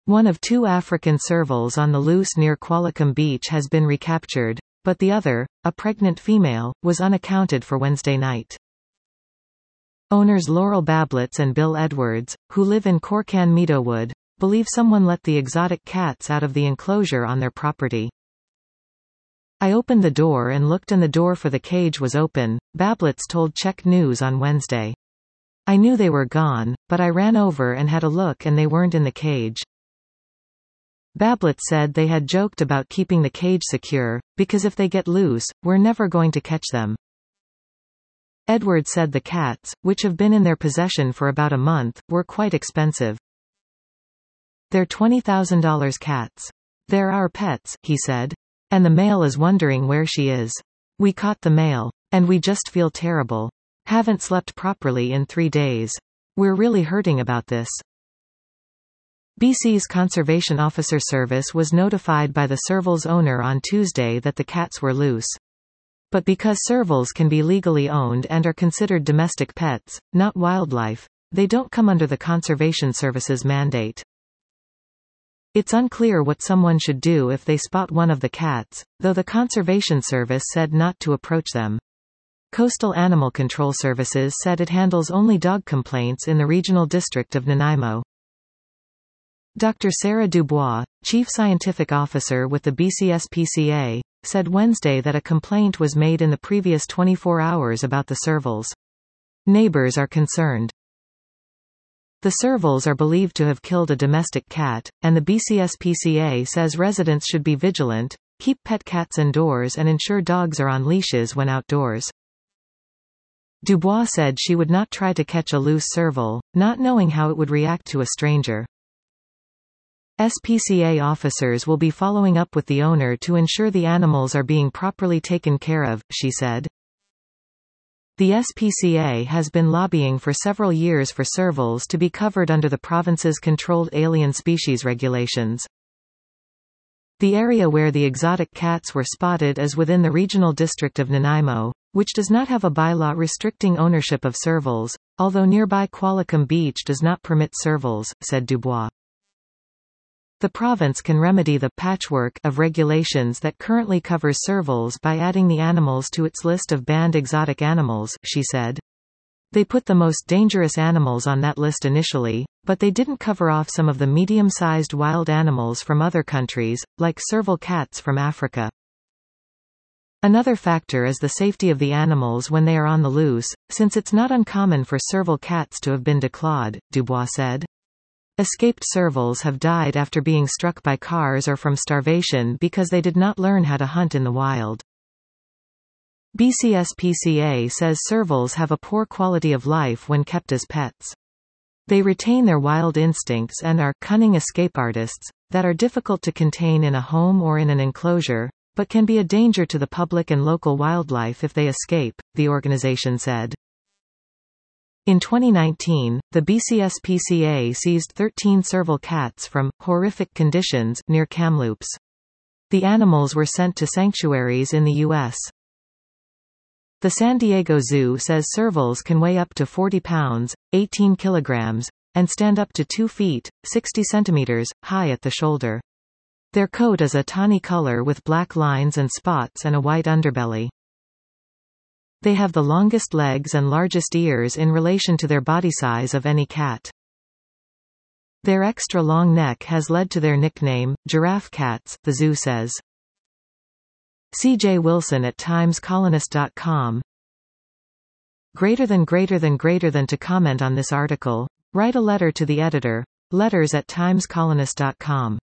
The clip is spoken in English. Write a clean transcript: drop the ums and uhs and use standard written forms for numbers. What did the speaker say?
One of two African servals on the loose near Qualicum Beach has been recaptured, but the other, a pregnant female, was unaccounted for Wednesday night. Owners Laurel Bablitz and Bill Edwards, who live in Corcan Meadowood, believe someone let the exotic cats out of the enclosure on their property. "I opened the door and looked and the door for the cage was open," Bablitz told Czech News on Wednesday. "I knew they were gone, but I ran over and had a look and they weren't in the cage." Bablitz said they had joked about keeping the cage secure, because if they get loose, we're never going to catch them. Edwards said the cats, which have been in their possession for about a month, were quite expensive. "They're $20,000 cats. They're our pets," he said. "And the male is wondering where she is. We caught the male. And we just feel terrible. Haven't slept properly in 3 days. We're really hurting about this." BC's Conservation Officer Service was notified by the serval's owner on Tuesday that the cats were loose. But because servals can be legally owned and are considered domestic pets, not wildlife, they don't come under the Conservation Service's mandate. It's unclear what someone should do if they spot one of the cats, though the Conservation Service said not to approach them. Coastal Animal Control Services said it handles only dog complaints in the regional district of Nanaimo. Dr. Sarah Dubois, Chief Scientific Officer with the BCSPCA, said Wednesday that a complaint was made in the previous 24 hours about the servals. Neighbors are concerned. The servals are believed to have killed a domestic cat, and the BCSPCA says residents should be vigilant, keep pet cats indoors and ensure dogs are on leashes when outdoors. Dubois said she would not try to catch a loose serval, not knowing how it would react to a stranger. SPCA officers will be following up with the owner to ensure the animals are being properly taken care of, she said. The SPCA has been lobbying for several years for servals to be covered under the province's controlled alien species regulations. The area where the exotic cats were spotted is within the regional district of Nanaimo, which does not have a bylaw restricting ownership of servals, although nearby Qualicum Beach does not permit servals, said Dubois. The province can remedy the patchwork of regulations that currently covers servals by adding the animals to its list of banned exotic animals, she said. They put the most dangerous animals on that list initially, but they didn't cover off some of the medium-sized wild animals from other countries, like serval cats from Africa. Another factor is the safety of the animals when they are on the loose, since it's not uncommon for serval cats to have been declawed, Dubois said. Escaped servals have died after being struck by cars or from starvation because they did not learn how to hunt in the wild. BCSPCA says servals have a poor quality of life when kept as pets. They retain their wild instincts and are cunning escape artists, that are difficult to contain in a home or in an enclosure, but can be a danger to the public and local wildlife if they escape, the organization said. In 2019, the BCSPCA seized 13 serval cats from horrific conditions near Kamloops. The animals were sent to sanctuaries in the U.S. The San Diego Zoo says servals can weigh up to 40 pounds, 18 kilograms, and stand up to 2 feet, 60 centimeters, high at the shoulder. Their coat is a tawny color with black lines and spots and a white underbelly. They have the longest legs and largest ears in relation to their body size of any cat. Their extra long neck has led to their nickname, giraffe cats, the zoo says. C.J. Wilson at TimesColonist.com. Greater than to comment on this article, write a letter to the editor, letters@timescolonist.com.